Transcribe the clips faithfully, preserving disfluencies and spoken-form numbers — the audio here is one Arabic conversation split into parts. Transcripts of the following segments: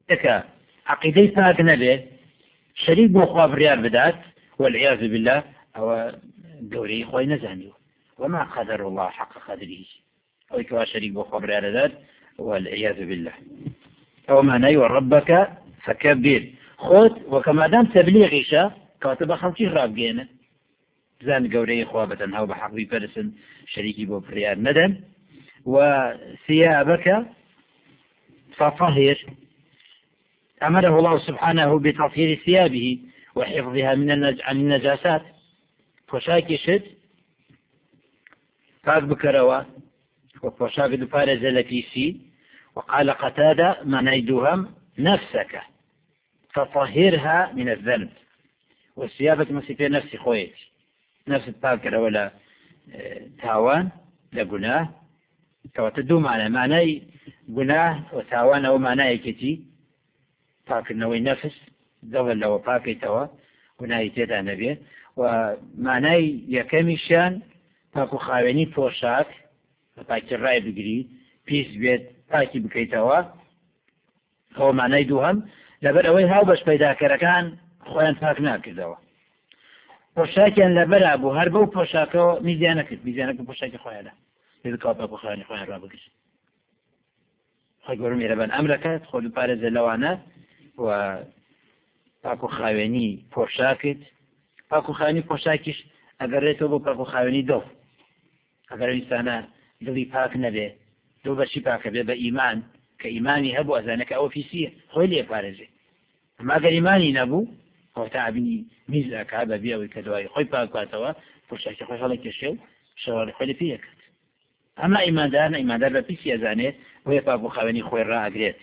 لك عقيدة فاك نبي شريك بوخوا بريار بدات والعياذ بالله أو دوري خوي نزانيو وما قدر الله حق قدره أو كوا شريك بوخوا بريار بدات والعياذ بالله أو معنى وربك فكبر خود وكما دام تبليغيشا كاتب خمسي راب جينا زان قوري خوابة هاو بحقبي برسن شريكي بو بريار ندم وثيابك فطهر أمره الله سبحانه بتطهير ثيابه وحفظها من النج... عن النجاسات فشاكي شد فاق بكروا وفشاك دفارز لكيسي وقال قتادة ما نيدهم نفسك فطهرها من الذنب والثيابك مسيبية نفسي خويتي نفس التاكرة ولا تاوان لقناه كواتدوم على معنى قناه وتاوان أو معنى كتي تاكر نوي نفس ذول لو باكي توا قناه تيدا نبيه ومعنى يكمشان تاكو خاويني فوشاك باكي الرأي بقري بيس بيت باكي بكيتوا هو معنى دوهم لبر أوي هاو باش پیدا كركان خوان پاک ناکردەوە پۆشاکیان لەبەرا بوو هەر بەو پۆشاکەوە میزیان نەکرد میزیانەکە پۆشاکی خۆیانە لێکاو پاک و خۆیانی خۆیان ڕابگرت خۆی گەورە میهرەبان ئەمرەکەت خۆ دووپارێزە لەوانە و پاک و خاوێنی پۆشاکت پاک و خاوێنی پۆشاکیش ئەگەڕێتەوە بۆ پاک و خاوێنی دڵ ئەگەر ئینسانە دڵی پاک نەبێ دڵ بەچی پاکە بێ بە ئیمان کە ئیمانی هەبوو ئەزانەکە ئەوە پیسیە خۆی لێ پارێزێ ئەمما ئەگەر ئیمانی نەبوو خۆتابینی میزەکە بە بێەوەی کە دوای خۆی پاکاتەوە پۆشاکی خۆی هەڵەکێشێ و شەواری خۆی لە پێیەکات ئەمما ئیماندار ئیماندار بە پیسی ئەزانێت بۆیە پاک و خاوێنی خۆی ڕائەگرێت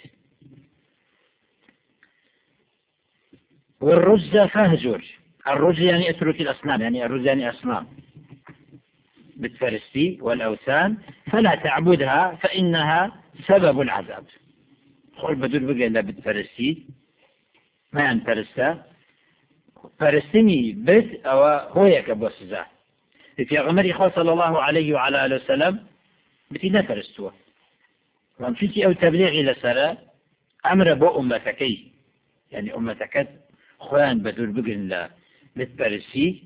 والرجز فهجر الرجز يعني اترك الأصنام يعني الرجز يعني أصنام بالفرستي والأوثان فلا تعبدها فإنها سبب العذاب خل بدور بقى إلا بالفرستي ما يعني فرستا فرستني بد أو هو يكبر سزا في غمر إخوة صلى الله عليه وعلى آله وسلم بتنا فرستوه ومشيتي أو تبليغ إلى سراء أمر بو أمتكي يعني أمتكت خوان بدور بقى إلا بالفرستي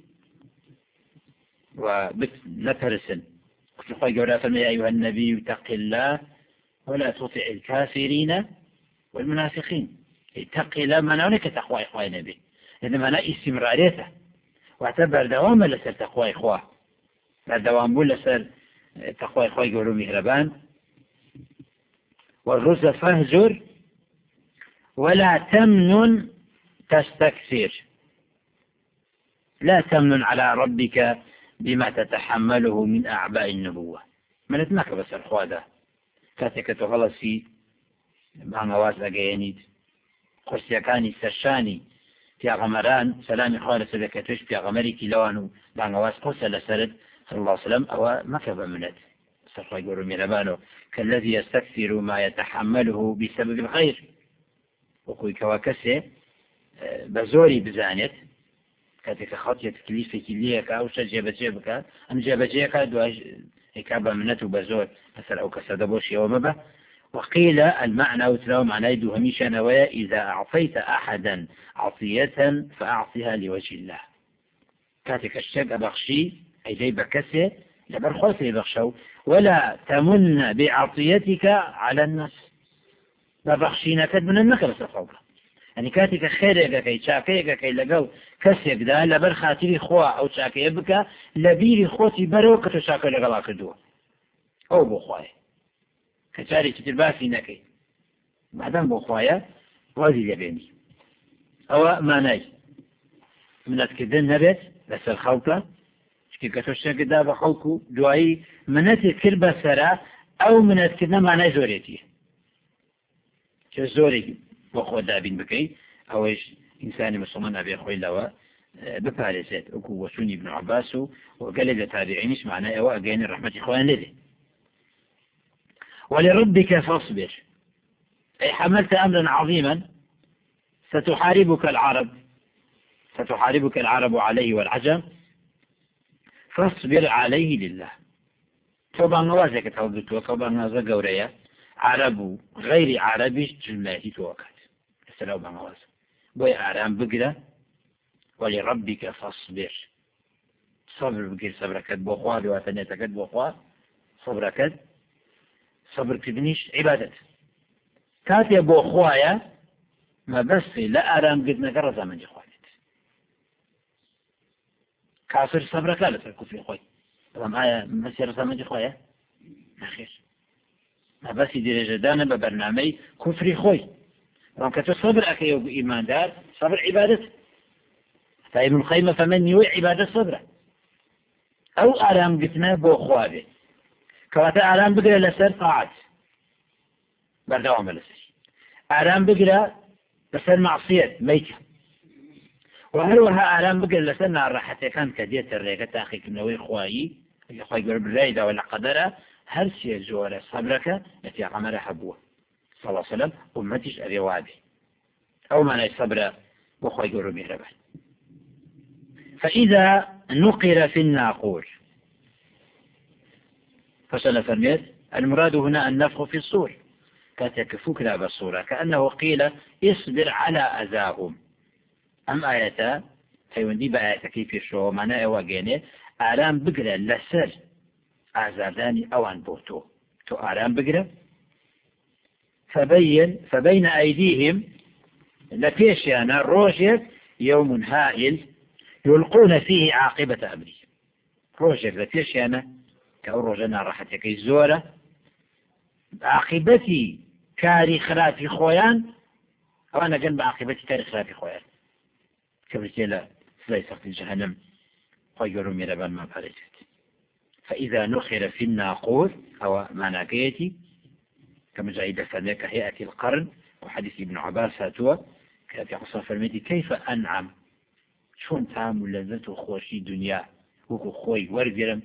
وبتنفرسن قلت خوي قولا يا أيها النبي اتق الله ولا تطع الكافرين والمنافقين اتق الله ما نعنيك تقوى إخوة نبي إنما أنا استمراريته واعتبر دوام لسر تقوى إخوة بعد دوام بول لسر تقوى إخوة يقولوا مهربان والرز فهجر ولا تمنن تستكثر لا تمنن على ربك بما تتحمله من أعباء النبوة من اتناك بس الخوة ده كاتك تغلسي بانواز لقيانيد قرسيكاني سرشاني في غمران سلامي خوالة سبكتوش في غمري كيلوانو بانواز قرسة لسرد صلى الله عليه وسلم أو مكبا منت سرخوا يقولوا ميربانو كالذي يستكثر ما يتحمله بسبب الخير وقوي كواكسي بزوري بزانت كاتك خطية تكليفة كليك أو شجابة جيبك أم جابة جيبك دواج إكابة منته بزور مثلا أو كسادبوشي ومبا وقيل المعنى وتلاو معنى يدو هميشا نوايا إذا أعطيت أحدا عطية فأعطيها لوجه الله كاتك الشق بخشي أي جاي بكسي لبرخوص يبخشو ولا تمن بعطيتك على الناس ببخشينك من النكرة الخوضة يعني كاتك خيرك كي شاكيك كي لقو كسيك دا لبر خاطري خوا أو شاكي بك لبيري خوتي بروكة شاكي لغلا كدوه أو بو خواي كتاري كترباسي نكي بعدين بو خوايا وزي لبيني أو ما ناي من أتكدن نبت بس الخوطة شكي كتوشتك دا بخوكو دوائي من أتكر بسرا أو من أتكدن ما ناي زوريتي شو زوري بخوا دابين بكي أوش إنساني مسلمان أبي أخوي لوا ببارزات أكو وسوني بن عباس وقال لي تابعينيش معناه أو أجاني رحمة إخوان لدي ولربك فاصبر أي حملت أمرا عظيما ستحاربك العرب ستحاربك العرب عليه والعجم فاصبر عليه لله طبعا نوازك توقيت وطبعا نوازك قوريا عرب غير عربي جملاتي توقت لەسەر ئەو بانگەواز بۆی ئارام بگرە ولربك فاصبر صبر بگیر سەبرەکەت بۆ خوا دواتە نێتەکەت بۆ خوا سەبرەکەت سەبرکردنیش عیبادەت کاتێ بۆ خوایە مەبەستی لە ئارامگرتنەکە ڕەزامەندی خوا بێت کافر سەبرەکە لەسەر کوفری خۆی بەڵام ئایا مەسی ڕەزامەندی خوایە نەخێر مەبەستی درێژەدانە بە بەرنامەی کوفری خۆی بەڵام کە تۆ سەبر ئەکەی و ئیماندار سەبر عیبادەت تا ابن القيم فمن نوێ عیبادەت سەبرە ئەو ئارامگرتنە بۆ خوا بێت کەواتە ئارام بگرە لەسەر طاعات بەردەوام بە لەسەر ئارام بگرە لەسەر معصیەت مەیکە و هەروەها ئارام بگرە لەسەر ناڕەحەتەکان کە دێتە ڕێگە تاقیکردنەوەی خوایی خۆی گەورە برایداوە لە قەدەرە هەرچیە زۆرە سەبرەکە لە پێغەمبەرە هەبووە صلی الله عليه وسلم ئومەتیش ئەبێ وابێ ئەو مانای سەبرە بۆ خۆی گەورە میهرەبان فإذا نقر في الناقور فسأل فرميت المراد هنا النفخ في الصور كاتك فكرة بالصورة كأنه قيل اصبر على أذاهم أم آياتا فيوندي بآياتا كيف يشوه معناه واقيني آرام بقرة لسر أعزاداني أوان بوتو تو آرام بقرة فبين فبين أيديهم لفيشيانا روجر يوم هائل يلقون فيه عاقبة أمره روجر لفيشيانا كأروجنا راحتك الزورة عاقبتي كاري خلافي خويان أو أنا جنب عاقبتي كاري خلافي خويان كبرتيلا سلاي سخت جهنم خيروا ميربان ما بارجت فإذا نخر في الناقور أو معناكيتي كما جاء دفن كهيئة القرن وحديث ابن عباس هاتوا كاتي عصا فرميتي كيف أنعم شون تعامل لذته خوشي دنيا وكو خوي ورقرم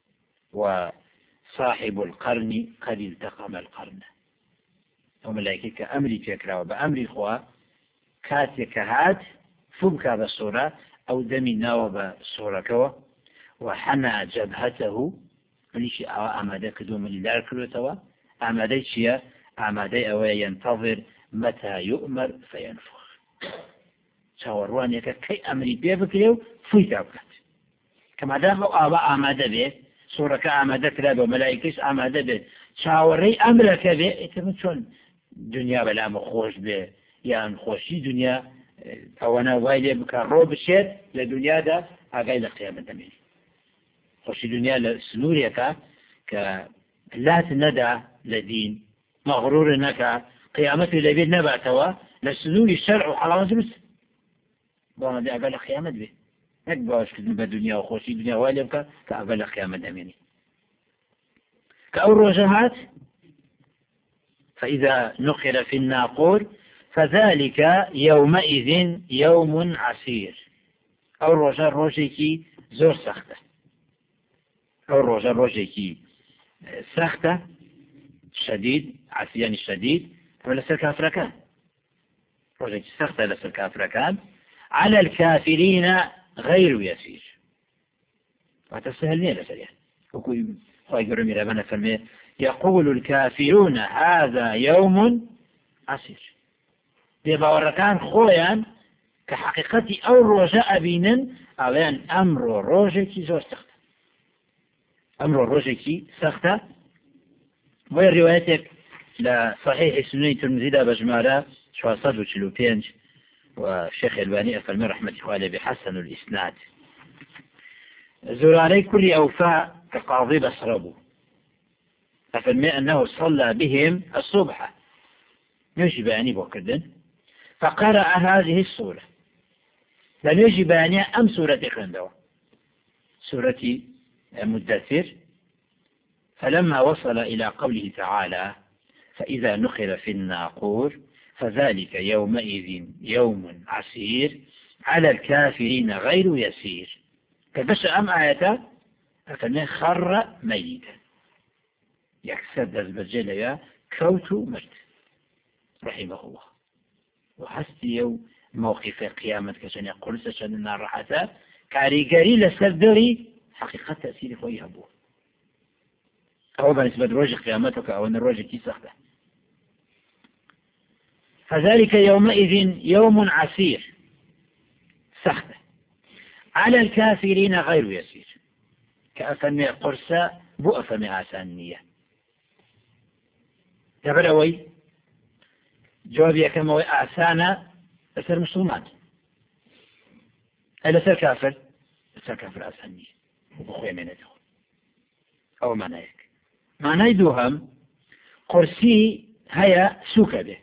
وصاحب القرن قد التقم القرن وملائكة أمري فكرة وبأمري خوا كاتك هات فبك بالصورة أو دمنا وبصورة كوا وحنى جبهته وليش أمادة كدوم اللي كروتوا أمادة شيء أمادة أو ينتظر متى يؤمر فينفخ شاوروانيك كي أمري بيبكيو فيتاوكت كما دام أبا أمادة به صورة كأمادة كلاب وملائكة أمادة به شاوري أمرك به يتمشون دنيا بلا مخوش به يعني خوشي دنيا أو أنا وايلي بكارو بشير لدنيا دا أقايد قيامة دمين خوشي دنيا لسنوريك كلا تندى لدين مغرور انك قيامته لبيت نبعتوا لسنوري الشرع وحرامة بس بانا دي أقل قيامة به نكباش كذن بدنيا وخوشي دنيا وايلي بك كأقل قيامة دمين كأول رجهات فإذا نقر في الناقور فذلك يومئذ يوم عسير أو رجل روجيكي زور سخته أو رجل روجيكي سخته شديد عسيان شديد ولسر كافركان روجيكي سخته لسر كافركان على الكافرين غير يسير وتسهلني لسريع وكل خير من ربنا فرمي يقول الكافرون هذا يوم عسير بباوركان خويا كحقيقتي أو رجاء بينن أولا أمر روجكي زور سخت أمر روجكي سخت وهي روايتك لصحيح سنة الترمذي بجمالة شواصد وشلو بينج والشيخ الباني أفرمي رحمة إخوالي بحسن الإسناد زراري كل أوفاء كقاضي بصربه أفرمي أنه صلى بهم الصبح يجب أن يبقدن فقرأ هذه السورة لم يجب أن أم سورة خندوة سورة مدثر فلما وصل إلى قوله تعالى فإذا نخر في الناقور فذلك يومئذ يوم عسير على الكافرين غير يسير كبش أم آية أفنى خر ميتا يكسد البجل كوت مجد رحمه الله وحستي موقف قيامة كشان يقول سشان النار رحتا كاريقاري لسردري حقيقة تأثير خوي أبوه أو بالنسبة لروج قيامتك أو أن الروج كي سخته فذلك يومئذ يوم عسير سخت على الكافرين غير يسير كأفمي قرصة بؤفمي آسانية تبرأوي جوابي كما آسانا أسر مسلمان ألا سر كافر سر كافر آسانية وبخوية من يدخل أو معنايك معناي دوهم قرسي هيا سوكا بيت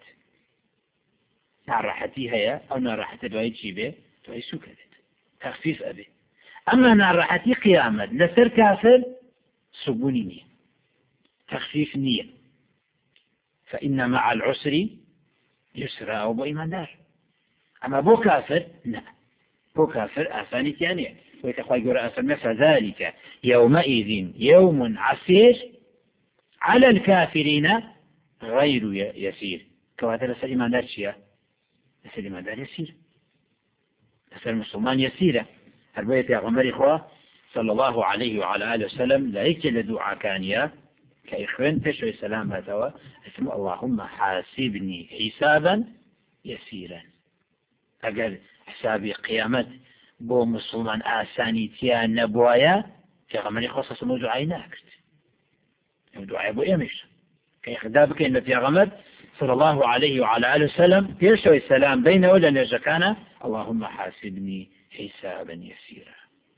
نعرحتي هيا أو نعرحتي دواي جيبه دواي سوكا بيت تخفيف أبي أما نعرحتي قيامة لسر كافر سبوني نية تخفيف نية فإن مع العسر يسرى أو بإيمان دار أما بو كافر لا بو كافر آثاني ثانية ويتخوى يقول أثنى فذلك يومئذ يوم عسير على الكافرين غير يسير كواتر لسر إيمان دار شيئا لسر إيمان دار يسير لسر المسلمان يسيرة هربية يا غمر إخوة صلى الله عليه وعلى آله وسلم لا يكتل دعاء كانيا كإخوان تشوي سلام هتوا اسم اللهم حاسبني حسابا يسيرا أقل حسابي قيامت بو مسلمان آساني تيان نبوايا في غمر إخوة صلى الله عليه وسلم دعاء أبو إيمش كي خدابك إن في غمر صلى الله عليه وعلى آله وسلم يشوي السلام بين ولا نجكانا اللهم حاسبني حسابا يسيرا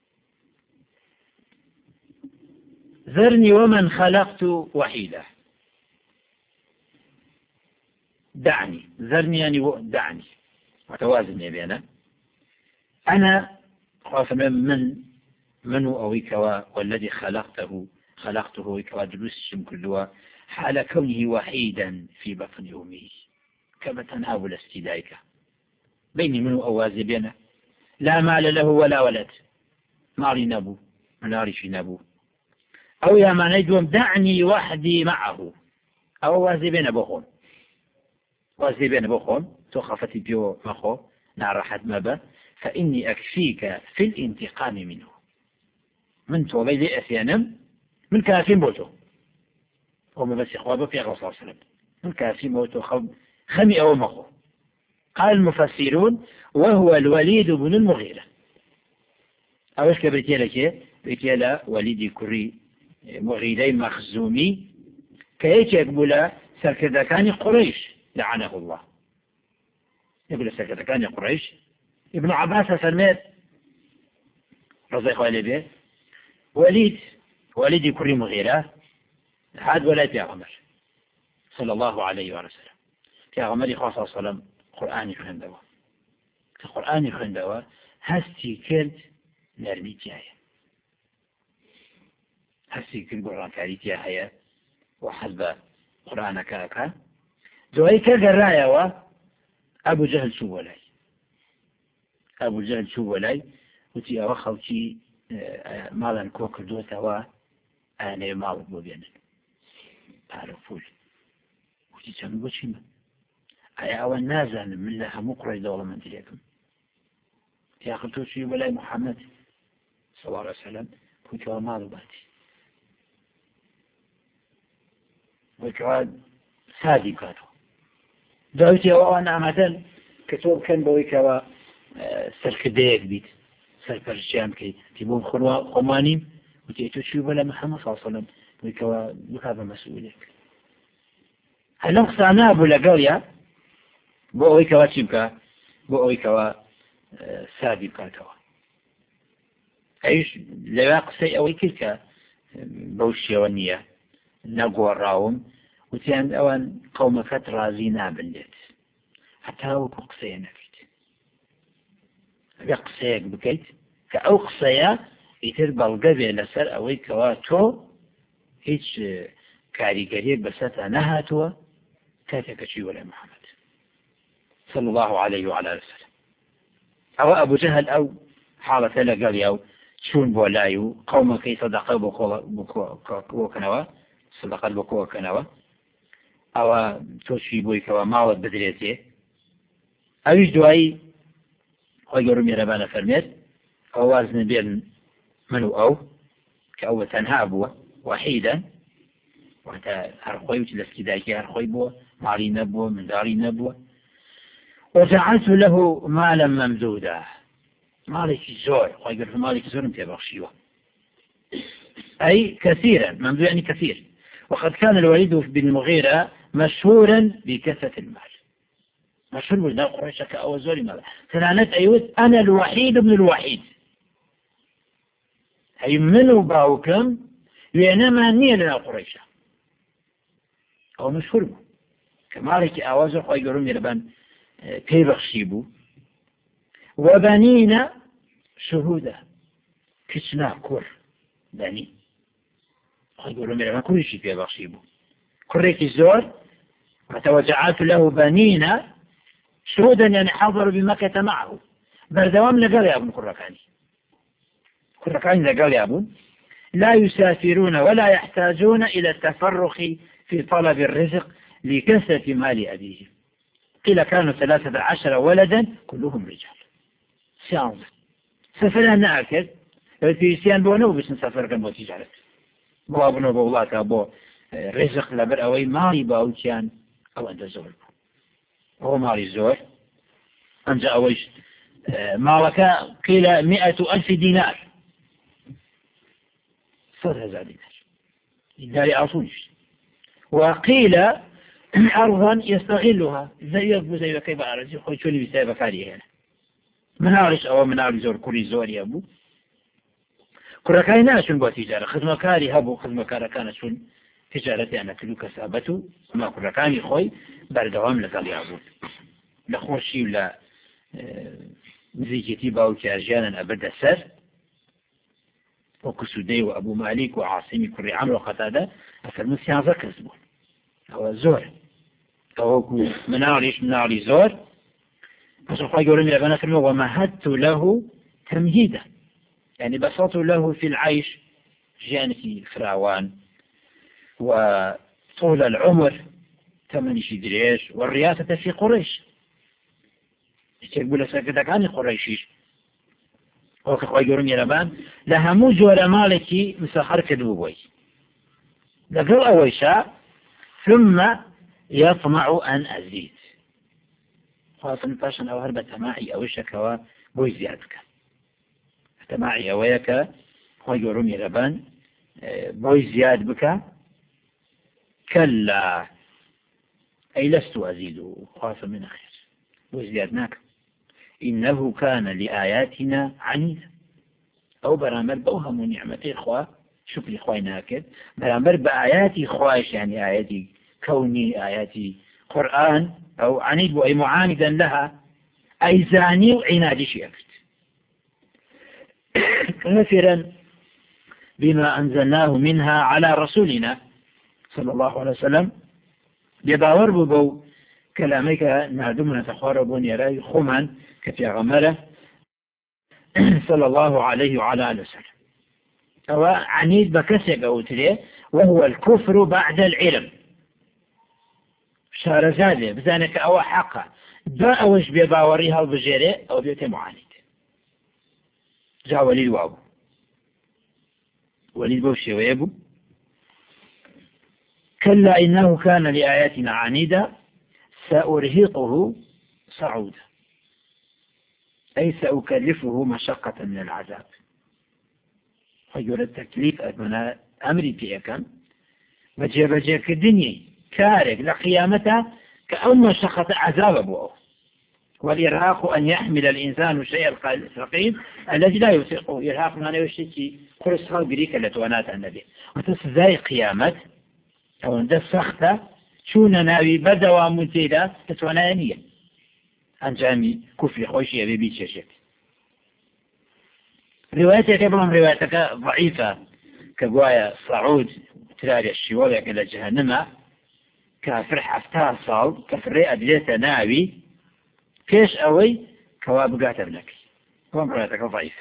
ذرني ومن خلقت وحيدا دعني ذرني يعني دعني متوازن يا بينا أنا خاف من من أويكوا والذي خلقته خلقته ويكوا دروسهم كلها حال كونه وحيدا في بطن أمه كما تنهاب الاستدايك بيني منه أوازي بينا لا مال له ولا ولد مالي نبو مناري في نبو أو يا ما ندوم دعني وحدي معه أو وازي بين بخون وازي بين بخون تخفتي بيو مخو نعرحت مبا فإني أكفيك في الانتقام منه من توبي لي أثيانم من كافين بوتو وما بس إخوابه في الرسول صلى الله عليه وسلم من كافين بوتو خمي أو مخو قال المفسرون وهو الوليد بن المغيرة أو إيش كبرتي لك برتي وليدي كري مغيري مخزومي كيف يقول سركذا كان قريش لعنه الله يقول سركذا كان قريش ابن عباس فرميت رضي الله عنه وليد وليدي كري مغيرة هذا ولد يا غمر صلى الله عليه وسلم يا غمر صلى الله عليه وسلم قرآن يخن دوا القرآن يخن دوا هستي كرد نرمي جاية هستي كرد قرآن كاري جاية وحسب قرآن كاكا دوائي كالقراية و أبو جهل شو ولاي أبو جهل شو ولاي وتي أوخوتي مالا كوك دوتا و أنا مال بوبينا تعرفون وتي تنبو شما أي أول نازل من لها مقرأ دولة من تليكم يا أخي توشي ولاي محمد صلى الله عليه وسلم كنت ومال باتي وكواد سادي كاتو دعوتي وانا مثلا كتب كان بويكوا سركديك بيت سركرجام كي تبون خنوا خمانيم وتيتو شو بلا محمد صلى الله عليه وسلم ويكوا هذا مسؤولك هل نقصنا بلا قويا بو ويكوا تشبكا بو ويكوا سادي كاتو ايش لا قصي او كلك بوشي ونيه نقوى راهم وتيان اوان قوم فترة زينا بلد حتى هو قصيا نفيت قصيك بكيت كأو قصيا يتربى القبل لسر اوي كواتو هيش كاريكاريك بساتها نهاتوا كاتك شي ولا محمد صلى الله عليه وعلى اله وسلم او ابو جهل او حالة لا قال يو شون بولايو قوم كي صدقوا بكو كنوا صدقات بكو كنوا أو توشي بويك ومعوض بدريته أويش دعي ويقولوا ميرابانا فرميت أو وازن بين منو أو كأول تنها أبوه وحيدا وحتى هرخوي وتلسكي دايكي هرخوي بوه معري نبوه من داري نبوه وجعلت له مالا ممدودا مالك زور ويقول مالك زور انت بخشيوه أي كثيرا ممدود يعني كثير. وقد كان الوليد بن المغيرة مشهورا بكثرة المال مشهور بلنا قريشة كأو زوري مالا ثنانات أيوت أنا الوحيد ابن الوحيد أي منو باوكم يعنما نية لنا قريشة أو مشهور بو كمالك أوازر خوي يقولون يربان كي بخشيبو وبنينا شهودا كسنا كور بني خوي يقولون يربان كل شيء كي بخشيبو كريك الزور وتوجعات له بنينا شهودا يعني حضروا بمكة معه بردوام لقال يا ابن كركاني كركاني لقال يا ابن لا يسافرون ولا يحتاجون إلى التفرخ في طلب الرزق لكثرة مال أبيهم. قيل كانوا ثلاثة عشر ولدا كلهم رجال سيانز سفرنا نأكل في سيان بونو بس نسافر كم بتجارة بو أبنو بولات أبو رزق لبر أوي مالي باوتيان أو أنت زور هو مالي زور أنت أويش مالك قيل مئة ألف دينار صار هذا دينار دينار أصولش وقيل أرضا يستغلها زي يضبو زي كيف أرزي خوي شوني بسبب كاريه هنا منارش أو منارش زور كوري زور يا أبو كركاي ناشون بو تجارة خدمة كاري هبو خدمة كارا كانت شون تجارتي أنا كلو كسابته ما كركاني خوي بردوام لقال يا أبو لخوشي ولا مزيجتي باو كارجانا أبدا سر وكسودي وأبو مالك وعاصمي كري عمرو وقتادة أفرمو سيانزا كسبون هو زور هو مناريش مناري زور بس أخوة يقولون يا بنات المو ومهدت له تمهيدا يعني بسطت له في العيش جانتي فراوان وطول العمر ثمن شدريش والرياسة في قريش يقول ساكتك عن قريشيش وك أخوة يقولون يا بنات لها موجة مالكي مسخر كذبوبي لقل أويشا ثم يطمع أن أزيد خاصة فاشن أو هربة تماعي أو شكوى بوي زيادك تماعي أويك هو يقولون يلبان بوي زياد بك كلا أي لست أزيد خاصة من خير بوي زيادناك إنه كان لآياتنا عنيدا أو برامر بوهم نعمتي إخوة شوف لي إخوة ناكد برامر بآياتي خواش يعني آياتي كوني آياتي قرآن أو عنيد أي معاندا لها أي زاني وعنادي شيكت كثيرا بما أنزلناه منها على رسولنا صلى الله عليه وسلم يباور ببو كلامك نادمنا تخاربون يراي خمان كفي غمرة صلى الله عليه وعلى آله وسلم هو عنيد بكسك أوتريه وهو الكفر بعد العلم شارزاده بزانك أو حقا دا أوش بيباوريها البجيري أو بيوتي معاند جاء وليد وابو وليد بوشي ويبو كلا إنه كان لآياتنا عنيدا سأرهقه صعودا أي سأكلفه مشقة من العذاب فيقول التكليف أدمنا أمري فيكم بجي بجي كدنيا كارك لقيامته كأن مشقة عذاب أبوه والإرهاق أن يحمل الإنسان الشيء الثقيل الذي لا يثقه إرهاق ما يشتكي قرص خلق لتوانات النبي وتسذي قيامة أو ده سخطة شون ناوي بدوا متيدا تتوانانية أنجامي كفر خوشي أبي بيت شاشك روايتك قبلهم روايتك ضعيفة كقوايا صعود تلالي الشوالي إلى جهنم كافر حفتها صال كفر أبليت ناوي كيش أوي كوابقات ابنك كوام روايتك ضعيفة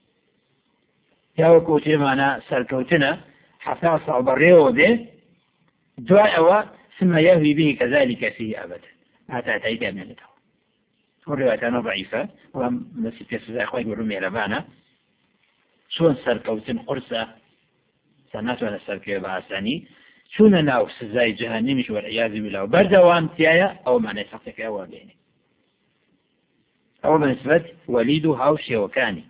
يا وكوتي معنا سالكوتنا حفتها صال بريو به دعاء أو ثم يهوي به كذلك فيه أبدا ما تعتيد من له والرواية أنا ضعيفة وهم نسيت يسوع أخوي يقولون لبانا شون سالكوتن قرصة سنات ولا سالكي بعثاني شون ناوس زي جهنمش والعياذ بالله بردوام تيايا أو معنى سقطك أول بيني أو بنسبة وليده هاوشي وكاني.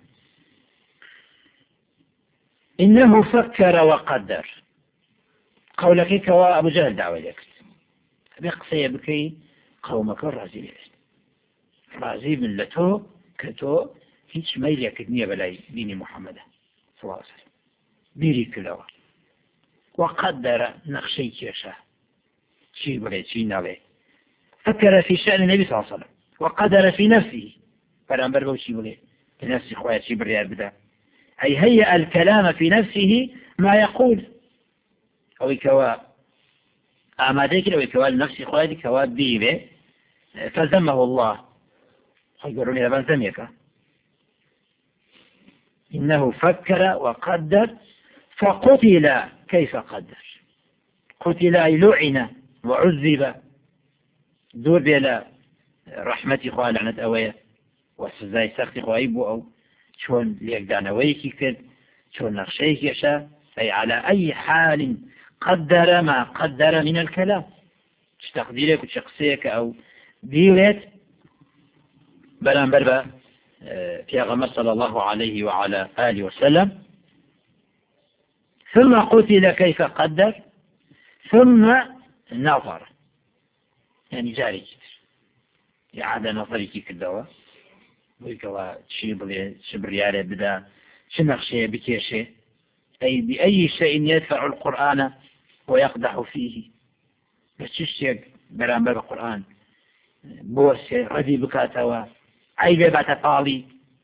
إنه فكر وقدر قولك كوا أبو جهل دعوة لك بقصي بكي قومك الرازي رازي من لتو كتو هيش ميليا كدنية بلاي ديني محمد صلى الله عليه وسلم بيري كلاوة وقدر نقشي كيشا شي بلاي شي نالي فكر في شأن النبي صلى الله عليه وسلم وقدر في نفسه فلان بربو شي بلاي في نفسه خويا شي بريار بدا أي هيأ الكلام في نفسه ما يقول أو كوا أماديك لو كوا لنفسه خويا كوا بيبه فزمه الله يقولون إذا بنزميك إنه فكر وقدر فقتل كيف قدر قتل أي لعن وعذب دور بلا رحمتي خواه لعنة أوية وسزاي سختي خواه أو شون ليقدان ويكي كد شون نقشيك يشا أي على أي حال قدر ما قدر من الكلام تقديرك وشخصيك أو ديرت بلان بربا في غمر صلى الله عليه وعلى آله وسلم ثم قتل كيف قدر ثم نظر يعني جاري إعادة نظري كيف الدواء ويقول شيء شبريالي بدا شنخشي بكيشي أي بأي شيء يدفع القرآن ويقدح فيه بس تشتيق بران بربا القرآن بوسي ردي بكاتوا عيبه باتطالي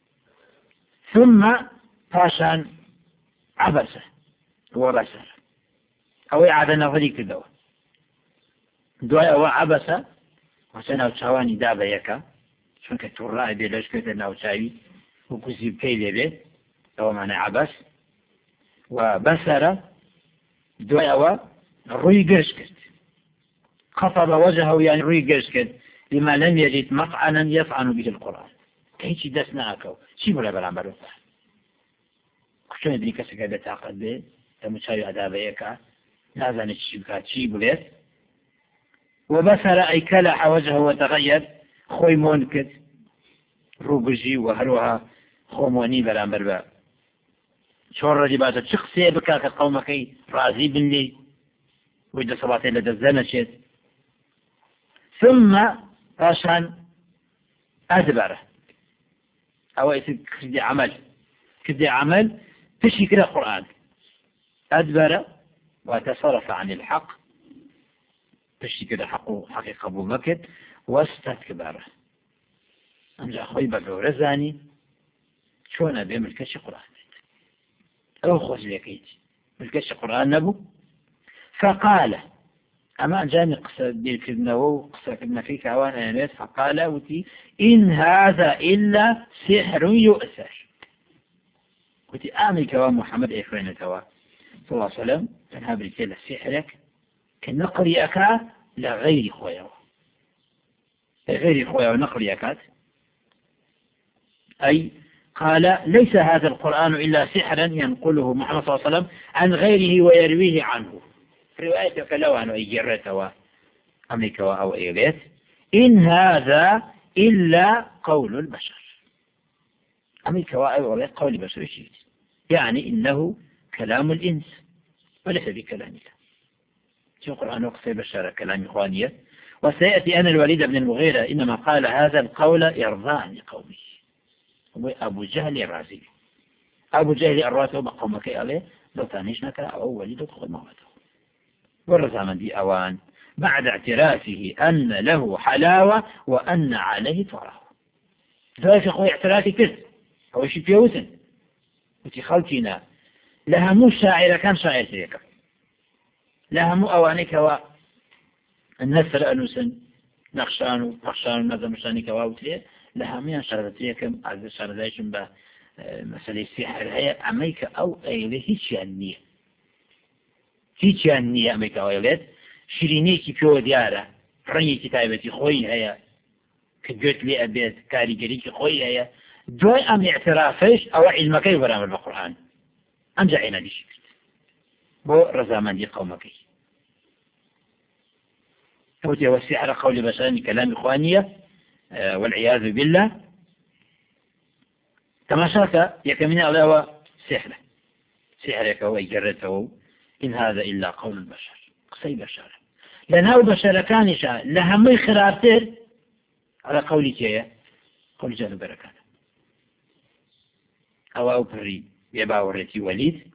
ثم فاشان عبسه وبسر أو إعادة نظري كدوا دواء أو عبسه وسنة وشواني دابا يكا شونك تورائي بي لوش كتنا وشاوي وكسيب كيلي بي أو معنى عبس وبسر دواء أو روي قرشكت خطب وجهه يعني روي قرشكت لما لم يجد مطعنا يطعن به القرآن كيشي دسنا أكو شي بولا بلان بروفا كشون يدري كسك هذا تعقد به تمشاوي عذاب يكا لازم الشبكات شي بوليت وبصر أي كلح وجهه وتغير خوي مونكت روبجي وهروها خوموني بلان بربا شور رجبات شخصية بكاك قومك رازي باللي ويدا صباتي لدى الزنشت ثم عشان أدبره أو يصير كدي عمل كدي عمل تشي كده القرآن أدبر وتصرف عن الحق تشي كده حقه حقيقة أبو بكر واستكبر أمجا أخوي بقى ورزاني شون أبي ملكش قرآن أو خوش ليكيت ملكش قرآن نبو فقال أما جاني قصة دير كذنا وقصة كذنا فيك عوانا ينات فقال وتي إن هذا إلا سحر يؤثر وتي آمي كوا محمد إخواني كوا صلى الله عليه وسلم كان هابل كلا سحرك كنقري أكا لغير خويا غير خويا ونقري أكاد أي قال ليس هذا القرآن إلا سحرا ينقله محمد صلى الله عليه وسلم عن غيره ويرويه عنه في رواية كلو عنه أي جرة أمريكا أو إيغيث إن هذا إلا قول البشر أمريكا وإيغيث قول البشر شيء يعني إنه كلام الإنس وليس بكلام الله في القرآن وقف بشر كلام إخوانية وسيأتي أن الوليد بن المغيرة إنما قال هذا القول إرضاء لقومه أبو جهل الرازي أبو جهل الرازي بقومك عليه لو تانيش نكرا أو وليد تدخل موته والرزامن دي أوان بعد اعترافه أن له حلاوة وأن عليه طراه ذلك أخوي اعترافي كذب أو شيء بيوزن وتي خلتنا لها مو شاعر كان شاعر سيكا لها مو أوانك والنسر أنوسن نقشان نقشان نظم مشانك واوتيه لها ميان شرطيكم عز شرطيكم بمسألة السحر هي أمريكا أو أيله هيش النية هيش النية أمريكا أو أيله شرينيكي بيو ديارة رني كتابتي خوي هي كجوت لي أبيت كاري جريكي خوي هي دوي أم اعترافش أو علمك يبرام بالقرآن أم جعينا دي شكت بو رزامان دي قومك أوتي والسحر قول بشرين كلام إخوانية والعياذ بالله تماشاك يكمن الله سحره سحرك ويجرته إن هذا إلا قول البشر قصي بشر لأنه بشر كان شاء لهم خرابتر على قولي كيه قول جهل بركان أو أوبري يباورتي وليد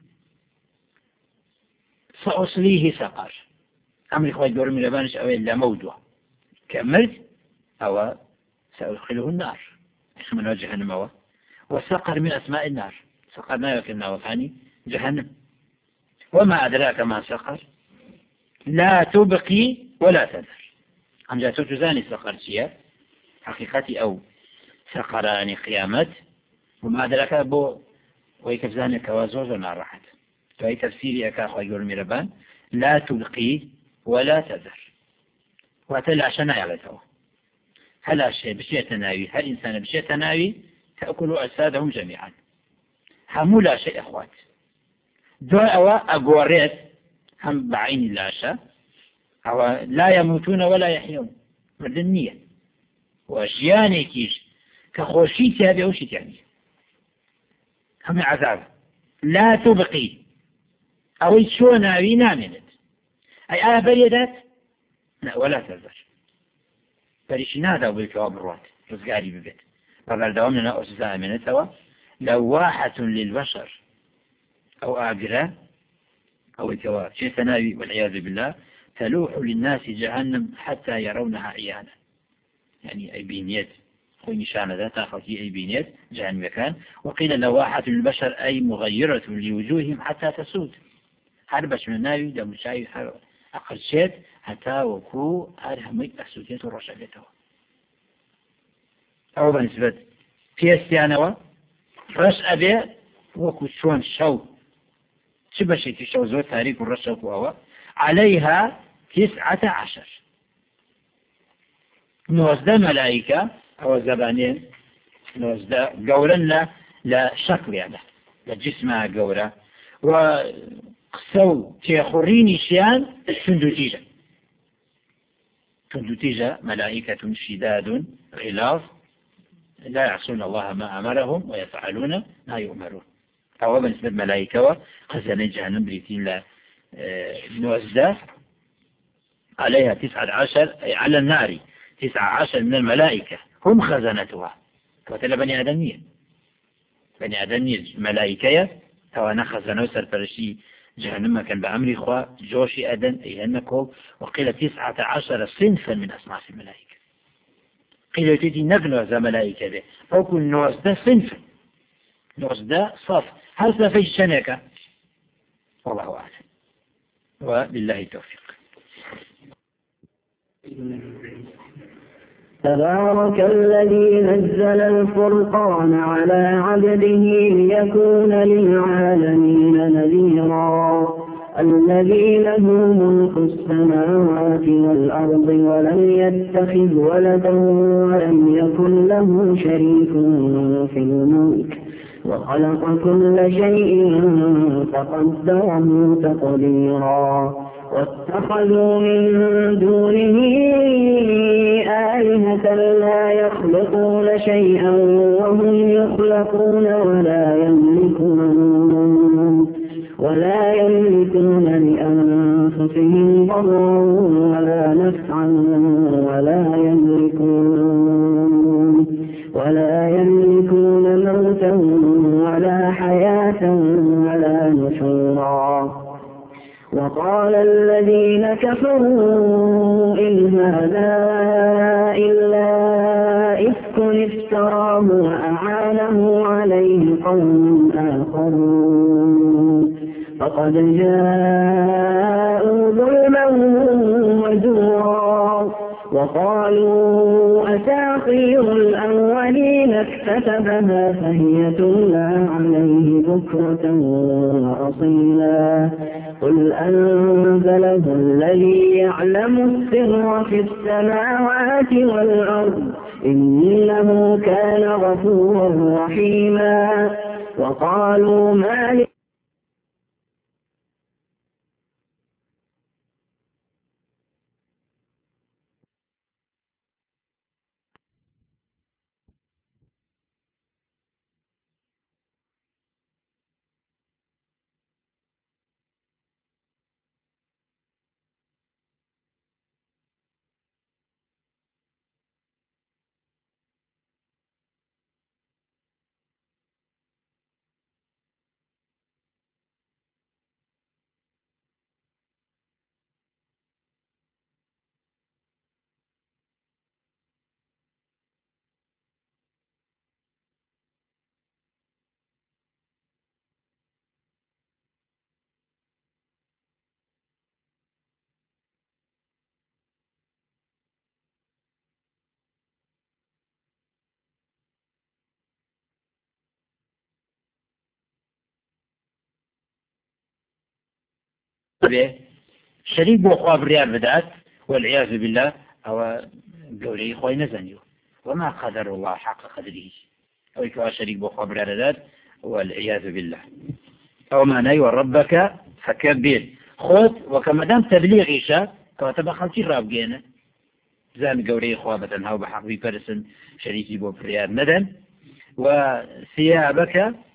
سأصليه سقر أمري خواهد دور من لبانش أو إلا موضوع كملت أو سأدخله النار من وجه جهنم والسقر من أسماء النار سقر ما يمكن وثاني جهنم وما أدراك ما سقر لا تبقي ولا تذر أم جاءت تزاني سقر شيء حقيقتي أو سقراني قيامت وما أدراك بو ويكف ذلك وزوج نار راحت فأي تفسيري أكاخو يقول ميربان لا تبقي ولا تذر وأتلا شنا يعلته هل شيء بشيء تناوي هل إنسان بشيء تناوي تأكل أجسادهم جميعا هم لا شيء أخوات دعوة أقوريت هم بعين اللاشة أو لا يموتون ولا يحيون مردنية وأشياني كيش كخوشيت هذه أوشيت يعني هم عذاب لا تبقي أو شو ناوي نامنت أي آه بريدات لا ولا تذر فريش نادا بالكواب الروات رزقاري ببيت فقال دوامنا أسزاء من سوا لواحة للبشر أو أعقرة أو الكواب شيء تناوي والعياذ بالله تلوح للناس جهنم حتى يرونها عيانا يعني أي بينيت خوي نشانة ذات أخذي أي بينيت جهنم كان وقيل لواحة للبشر أي مغيرة لوجوههم حتى تسود حربش من الناوي دم شاي أقل شيء حتى وكو هرهمي أسودية الرشاقته أو بالنسبة في استيانوا فرش أبي وكو شوان شو شبشي في شو زور تاريخ الرشاق وهو عليها تسعة عشر نوزد ملائكة أو زبانين نوزد قولا لا شكل يعني لجسمها قولا وقصوا تيخوريني شيان سندوتيجة سندوتيجة ملائكة شداد غلاظ لا يعصون الله ما أمرهم ويفعلون ما يؤمرون أو بالنسبة ملائكة خزنة جهنم بريتين لا نوزد عليها تسعة عشر على النار تسعة عشر من الملائكة هم خزنتها وتلا بني آدمية بني آدمية ملائكة توانا خزنوا سرفرشي جهنم كان بأمر إخوة جوشي أدن أي أنكم وقيل تسعة عشر صنفا من أصناف الملائكة قيل تدي نفنوا ذا ملائكة به أو كل نوز ده صنفا نوز ده صف هل سفي الشنكة والله أعلم وبالله التوفيق. تبارك الذي نزل الفرقان على عبده ليكون للعالمين نذيرا الذي له ملك السماوات والأرض ولم يتخذ ولدا ولم يكن له شريك في الملك وخلق كل شيء فقدره تقديرا واتخذوا من دونه آلهة لا يخلقون شيئا وهم يخلقون ولا يملكون ولا يملكون لأنفسهم ضرا ولا نفعا ولا يملكون ولا يملكون موتا ولا حياة ولا نشورا وقال الذين كفروا إن هذا إلا إفك افتراه وأعانه عليه قوم آخرون فقد جاءوا ظلما وزورا وقالوا أساطير الأولين اكتتبها فهي تملى عليه بكرة وأصيلا قل أنزله الذي يعلم السر في السماوات والأرض إنه كان غفورا رحيما وقالوا ما به شريك بو خواب ريال بدات والعياذ بالله أو قولي خوي نزنيو وما قدر الله حق قدره أو يكوا شريك بو خواب ريال بدات والعياذ بالله أو ما نيو ربك فكبر خود وكما دام تبليغ إشاء كما خلتي رابقينا زان قولي خوابة هاو بحق بفرس شريكي بو ريال ندن وثيابك